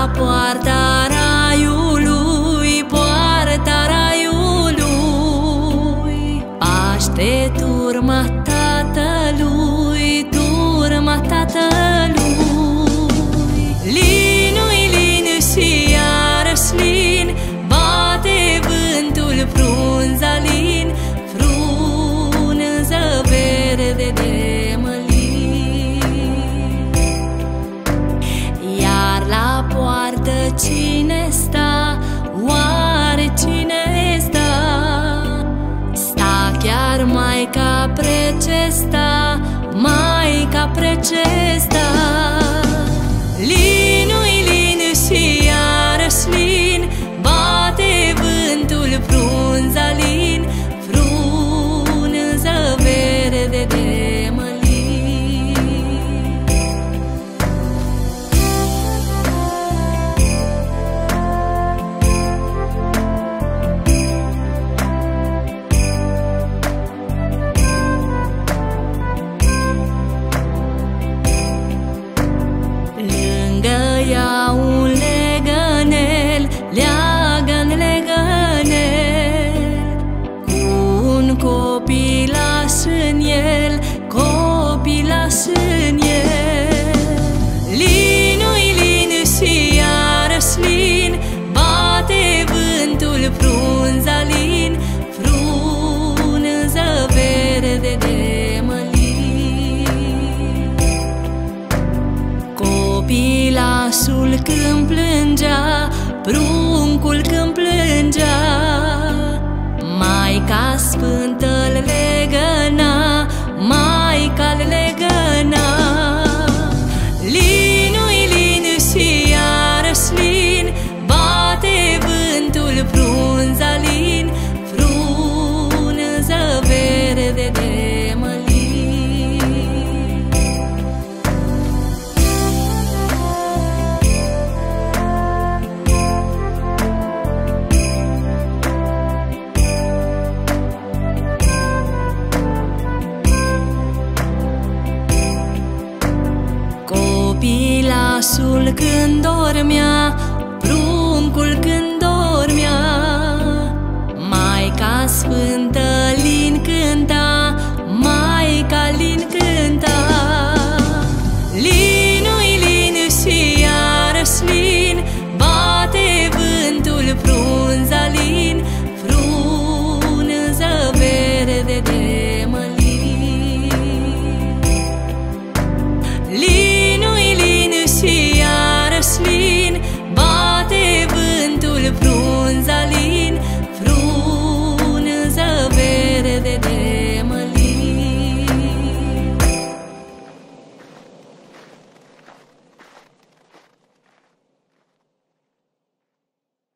poarta raiului, poarta raiului, paște turma tatălui, turma tatălui. Linui lin și iarăși lin, bate vântul frunza lin, frunză verde de mălin. Iar la poartă cine sta, oare cine sta? Sta chiar Maica Precesta, Maica Precesta. Linui lin și iarăși lin, bate vântul frunza lin, frunză verde de mălin. Lângă ea un legănel, leagăn legănel, cu un copilaș în el, copilaș în el. Linui lin și iarăși lin, bate vântul frunza lin, frunză verde de mălin. Copilașul când plângea, pruncul când plângea, Maica Sfântă-l legăna, Maica-l legăna. Linui lin și iarăși lin, bate vântul frunza lin, frunză verde de mălin. Copilașul când dormea,